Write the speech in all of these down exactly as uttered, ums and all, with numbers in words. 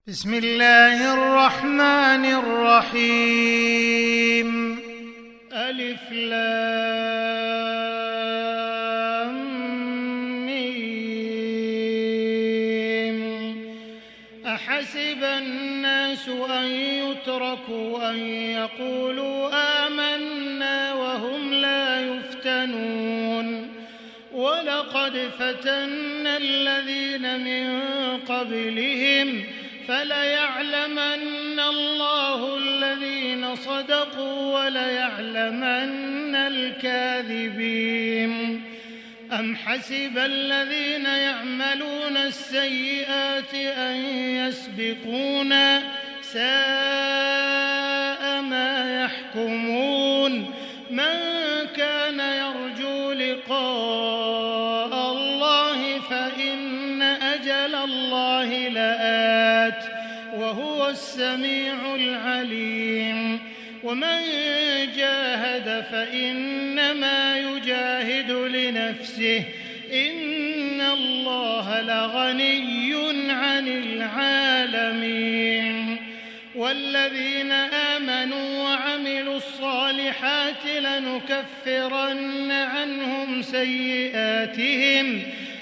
بسم الله الرحمن الرحيم. ألف لام ميم. أحسب الناس أن يتركوا أن يقولوا آمنا وهم لا يفتنون ولقد فتنا الذين من قبلهم فليعلمن الله الذين صدقوا وليعلمن الكاذبين. أم حسب الذين يعملون السيئات أن يسبقونا ساء ما يحكمون. من كان يرجو لقاء الله فإن أجل الله لآت وهو السميع العليم. ومن جاهد فإنما يجاهد لنفسه إن الله لغني عن العالمين. والذين آمنوا وعملوا الصالحات لنكفرن عنهم سيئاتهم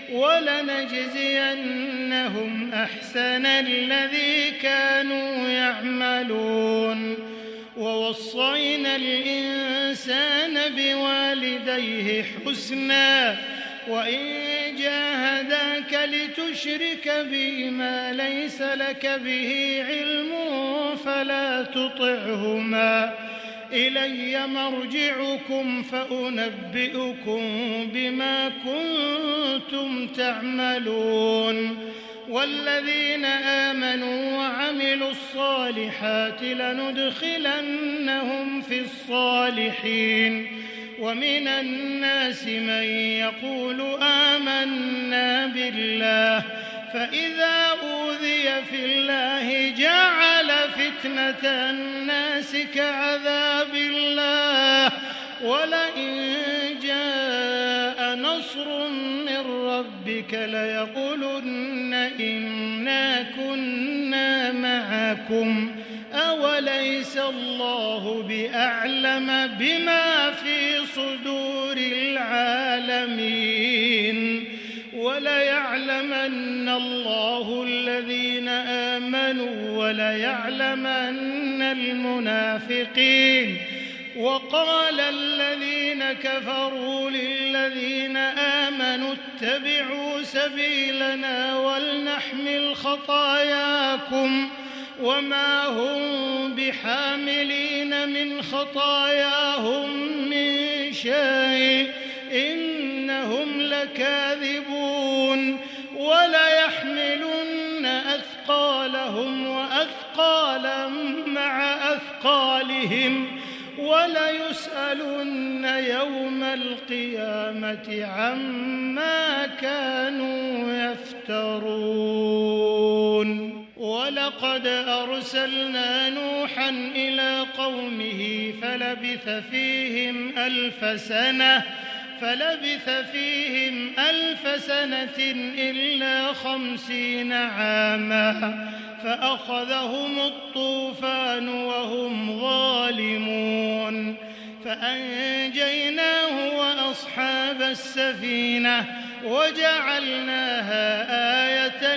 ولنجزينهم أحسن الذي كانوا يعملون. ووصينا الإنسان بوالديه حسنا وإن جاهداك لتشرك بي ما ليس لك به علم فلا تطعهما إلي مرجعكم فأنبئكم بما كنتم تعملون. والذين آمنوا وعملوا الصالحات لندخلنهم في الصالحين. ومن الناس من يقول آمنا بالله فإذا أوذي في الله جعل فتنة الناس كعذاب الله ولئن جاء نصر من ربك ليقولن إنا كنا معكم أوليس الله بأعلم بما في صدور العالمين. وليعلمن الله الذين آمنوا وليعلمن المنافقين. وقال الذين كفروا للذين آمنوا اتبعوا سبيلنا ولنحمل خطاياكم وما هم بحاملين من خطاياهم من شيء إنهم لكاذبون. وليحملن أثقالهم وأثقالا مع أثقالهم وليسألن يوم القيامة عما كانوا يفترون. ولقد أرسلنا نوحا إلى قومه فلبث فيهم ألف سنة فلبث فيهم ألف سنة إلا خمسين عاما فأخذهم الطوفان وهم ظالمون فأنجيناه وأصحاب السفينة وجعلناها آية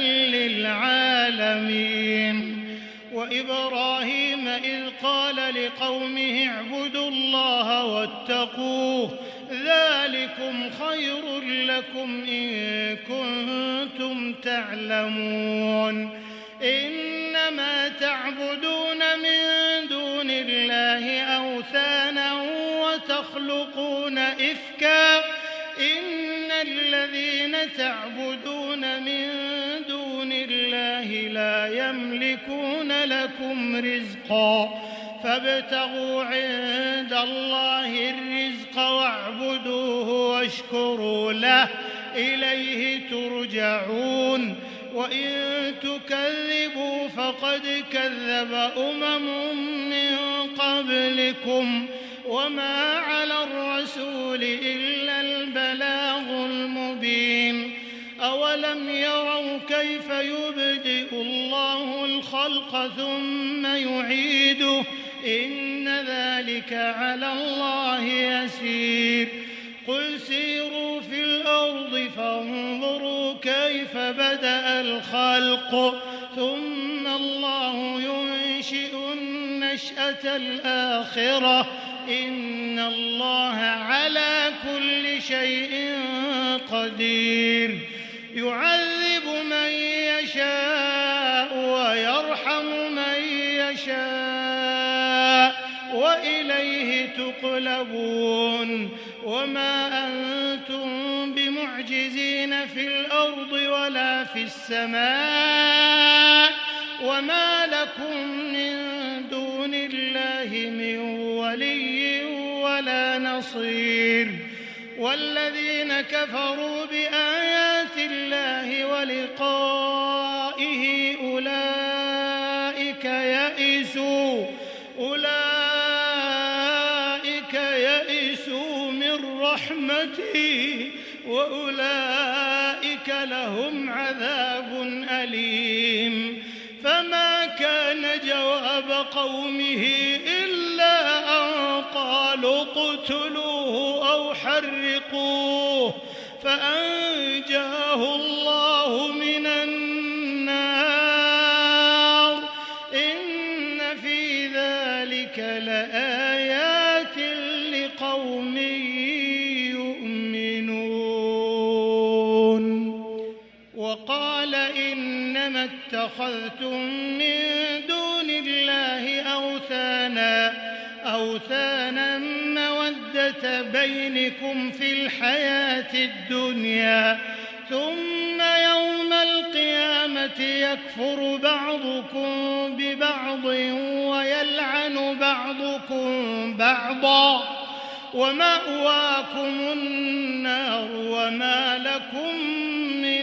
للعالمين. وإبراهيم إذ قال لقومه اعبدوا الله واتقوه ذلكم خير لكم إن كنتم تعلمون. إنما تعبدون من دون الله أوثانا وتخلقون إفكا إن الذين تعبدون من دون الله لا يملكون لكم رزقا فابتغوا عند الله الرزق واعبدوه واشكروا له إليه ترجعون. وإن تكذبوا فقد كذب أمم من قبلكم وما على الرسول إلا البلاغ المبين. أولم أولم يروا كيف يبدئ الله الخلق ثم يعيده إن ذلك على الله يسير قل سيروا في الأرض فانظروا كيف بدأ الخلق ثم الله ينشئ النشأة الآخرة إن الله على كل شيء قدير يعذب من يشاء ويرحم من يشاء وإليه تقلبون وما أنتم بمعجزين في الأرض ولا في السماء وما لكم من دون الله من ولي ولا نصير والذين كفروا بآيات الله ولقائه أولئك يئسوا أولئك يئسوا من رحمتي وأولئك لهم عذاب أليم فما كان جواب قومه إلا أن قالوا اقتلوه أو حرقوه فأنجاه الله من النار إن في ذلك لآيات لقوم يؤمنون وقال إنما اتخذتم من دون الله أوثانا أوثانا مودة بينكم في الحياة الدنيا ثم يوم القيامة يكفر بعضكم ببعض ويلعن بعضكم بعضا ومأواكم النار وما لكم من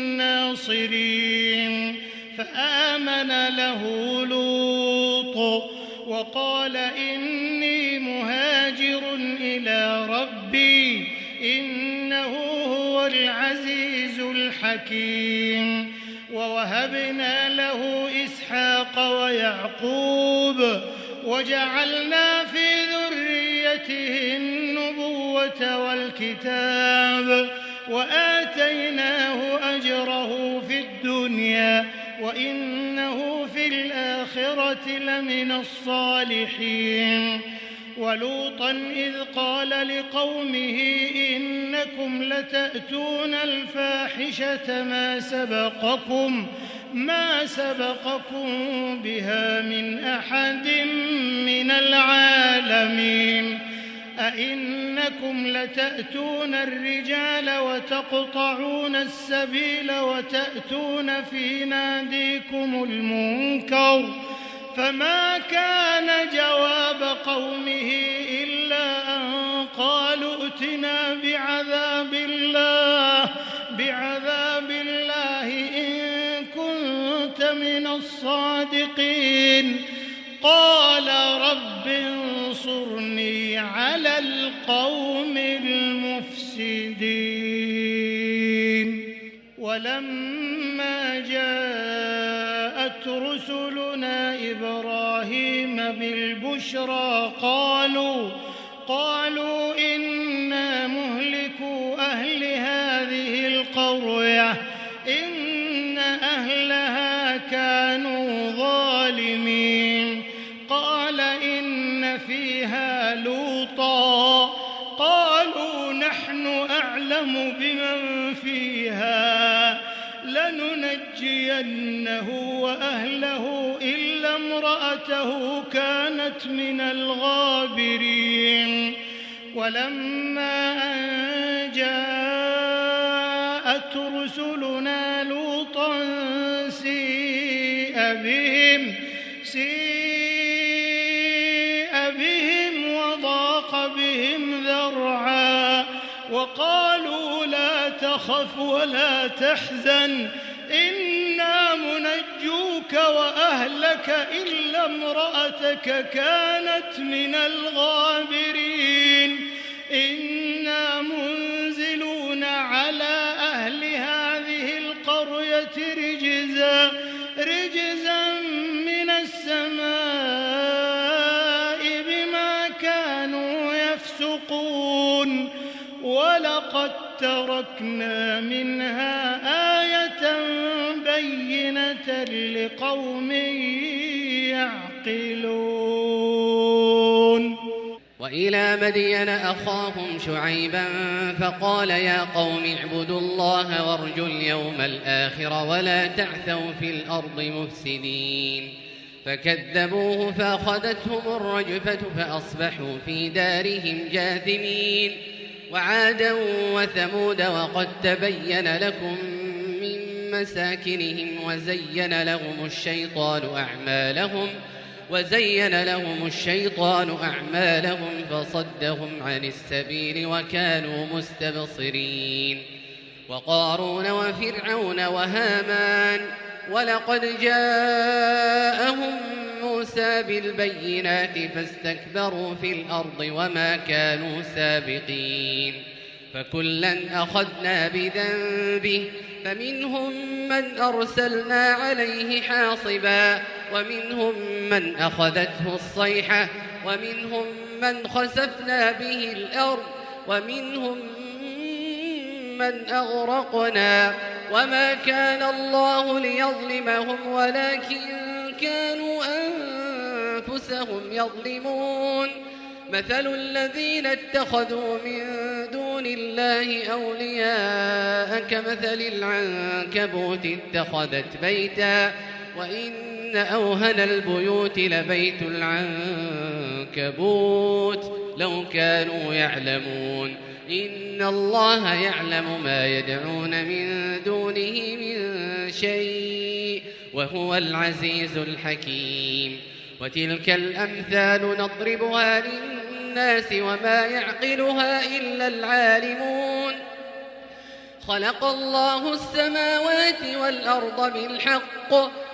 ناصرين فآمن له لوط وقال إني مهاجر إلى ربي إنه هو العزيز الحكيم ووهبنا له إسحاق ويعقوب وجعلنا في ذريته النبوة والكتاب وآتيناه أجره في الدنيا وإنه في الآخرة لمن الصالحين ولوطا إذ قال لقومه إنكم لتأتون الفاحشة ما سبقكم ما سبقكم بها من أحد من العالمين أئنكم لتأتون الرجال وتقطعون السبيل وتأتون في ناديكم المنكر فما كان جواب قومه إلا أن قالوا ائتنا بعذاب الله بعذاب الله إن كنت من الصادقين قال رب انصرني على القوم المفسدين ولما جاءت رسلنا إبراهيم بالبشرى قالوا قالوا إنا مهلكو أهل هذه القرية إن أهلها كانوا ظالمين قال إن فيها لوطا قالوا نحن أعلم بمن فيها لننجينه وأهله إلا امرأته كانت من الغابرين ولما أن جاءت رسلنا لوطا سيء بهم سيء بهم وضاق بهم ذرعا وقالوا لا تخف ولا تحزن إنا منجوك وأهلك إلا امرأتك كانت من الغابرين إنا منزلون على أهل هذه رجزا رجزا من السماء بما كانوا يفسقون ولقد تركنا منها آية بينة لقوم يعقلون. وإلى مدين أخاهم شعيبا فقال يا قوم اعبدوا الله وارجوا اليوم الآخر ولا تعثوا في الأرض مفسدين فكذبوه فأخذتهم الرجفة فأصبحوا في دارهم جاثمين. وعادا وثمود وقد تبين لكم من مساكنهم وزين لهم الشيطان أعمالهم وزين لهم الشيطان أعمالهم فصدهم عن السبيل وكانوا مستبصرين. وقارون وفرعون وهامان ولقد جاءهم موسى بالبينات فاستكبروا في الأرض وما كانوا سابقين فكلا أخذنا بذنبه فمنهم من أرسلنا عليه حاصبا ومنهم من أخذته الصيحة ومنهم من خسفنا به الأرض ومنهم من أغرقنا وما كان الله ليظلمهم ولكن كانوا أنفسهم يظلمون. مثل الذين اتخذوا من دون الله أولياء كمثل العنكبوت اتخذت بيتا وإن أوهن البيوت لبيت العنكبوت لو كانوا يعلمون. إن الله يعلم ما يدعون من دونه من شيء وهو العزيز الحكيم. وتلك الأمثال نضربها للناس وما يعقلها إلا العالمون. خلق الله السماوات والأرض بالحق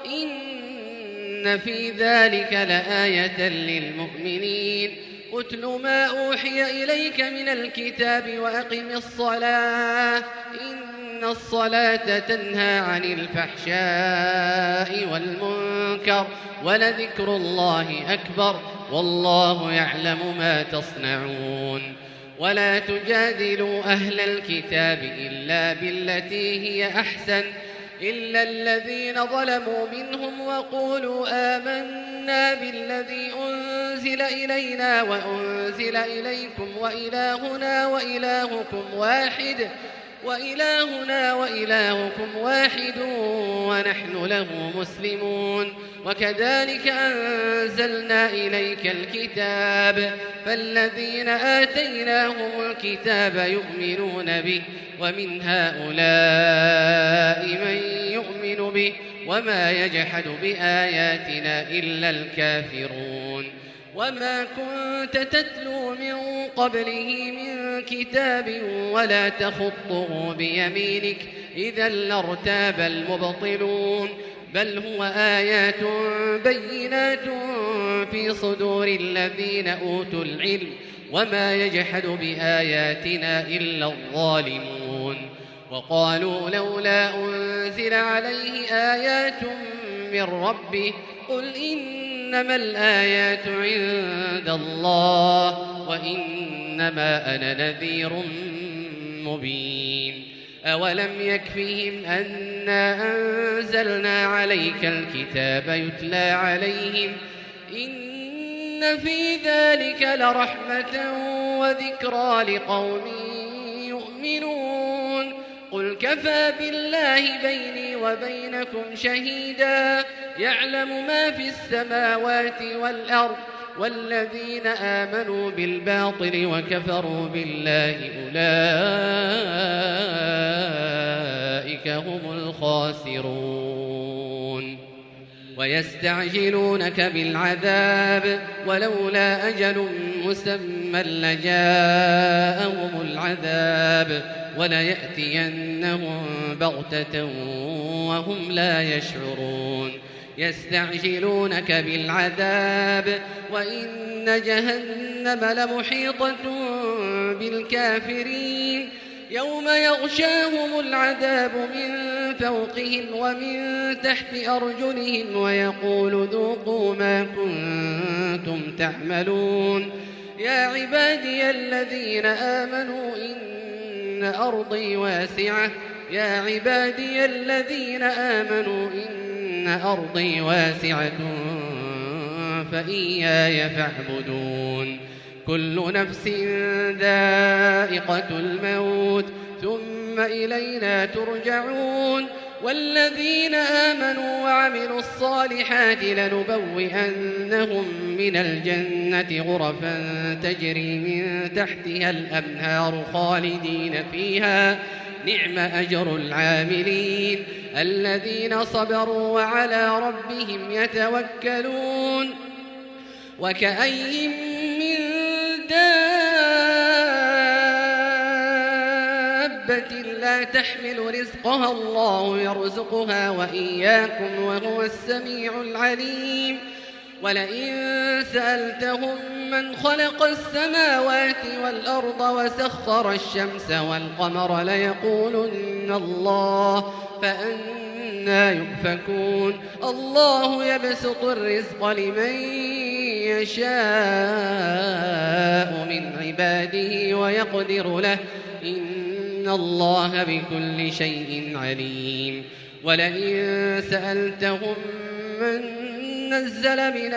إن في ذلك لآية للمؤمنين. أتل ما أوحي إليك من الكتاب وأقم الصلاة إن الصلاة تنهى عن الفحشاء والمنكر ولذكر الله أكبر والله يعلم ما تصنعون. ولا تجادلوا أهل الكتاب إلا بالتي هي أحسن إلا الذين ظلموا منهم وقولوا آمنا بالذي أنزل إلينا وأنزل إليكم وإلهنا وإلهكم واحد وإلهنا وإلهكم واحد ونحن له مسلمون. وكذلك أنزلنا إليك الكتاب فالذين آتيناهم الكتاب يؤمنون به ومن هؤلاء من يؤمن به وما يجحد بآياتنا إلا الكافرون. وما كنت تتلو من قبله من كتاب ولا تخطه بيمينك إذا لارتاب المبطلون بل هو آيات بينات في صدور الذين أوتوا العلم وما يجحد بآياتنا إلا الظالمون. وقالوا لولا أنزل عليه آيات من ربه قل إنما الآيات عند الله وإنما أنا نذير مبين. أولم يكفهم أنا أنزلنا عليك الكتاب يتلى عليهم إن في ذلك لرحمة وذكرى لقوم يؤمنون. قل كفى بالله بيني وبينكم شهيدا يعلم ما في السماوات والأرض والذين آمنوا بالباطل وكفروا بالله أولئك هم الخاسرون. ويستعجلونك بالعذاب ولولا أجل مسمى لجاءهم العذاب وليأتينهم بغتة وهم لا يشعرون. يستعجلونك بالعذاب وإن جهنم لمحيطة بالكافرين يوم يغشاهم العذاب من فوقهم ومن تحت أرجلهم ويقول ذوقوا ما كنتم تعملون يا عبادي الذين آمنوا إن أرضي واسعة يا عبادي الذين آمنوا إن أرضي واسعة فإياي فاعبدون كل نفس ذائقة الموت ثم إلينا ترجعون والذين آمنوا وعملوا الصالحات لنبوئنهم من الجنة غرفا تجري من تحتها الأنهار خالدين فيها نعم أجر العاملين الذين صبروا وعلى ربهم يتوكلون وكأي من دابة لا تحمل رزقها الله يرزقها وإياكم وهو السميع العليم ولئن سألتهم من خلق السماوات والأرض وسخر الشمس والقمر ليقولن الله فأنى يؤفكون الله يبسط الرزق لمن يشاء من عباده ويقدر له إن الله بكل شيء عليم ولئن سألتهم من نزل من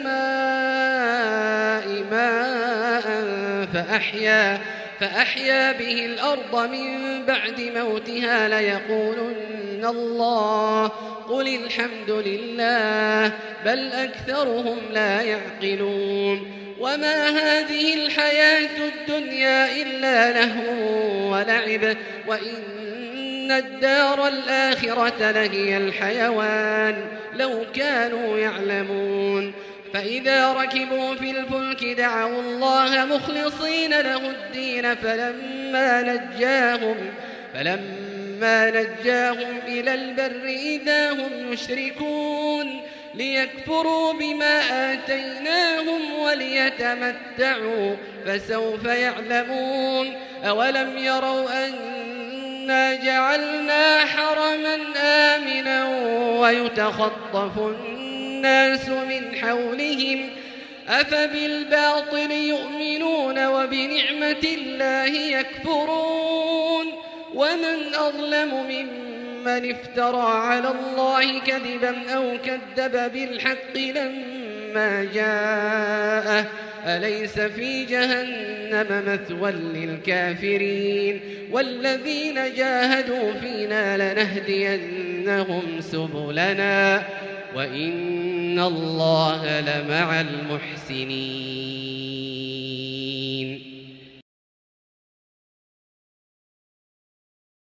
السماء ماء فأحيا, فأحيا به الأرض من بعد موتها ليقولن الله قل الحمد لله بل أكثرهم لا يعقلون وما هذه الحياة الدنيا إلا لهو ولعب وإن الدار الآخرة لهي الحيوان لو كانوا يعلمون فإذا ركبوا في الفلك دعوا الله مخلصين له الدين فلما نجاهم, فلما نجاهم إلى البر إذا هم يشركون ليكفروا بما آتيناهم وليتمتعوا فسوف يعلمون أولم يروا أنا جعلنا حرما آمنا ويتخطف الناس من حولهم أفبالباطل يؤمنون وبنعمة الله يكفرون ومن أظلم ممن افترى على الله كذبا أو كذب بالحق لما جاءه أليس في جهنم مثوى للكافرين والذين جاهدوا فينا لنهدينهم سبلنا وإن الله لمع المحسنين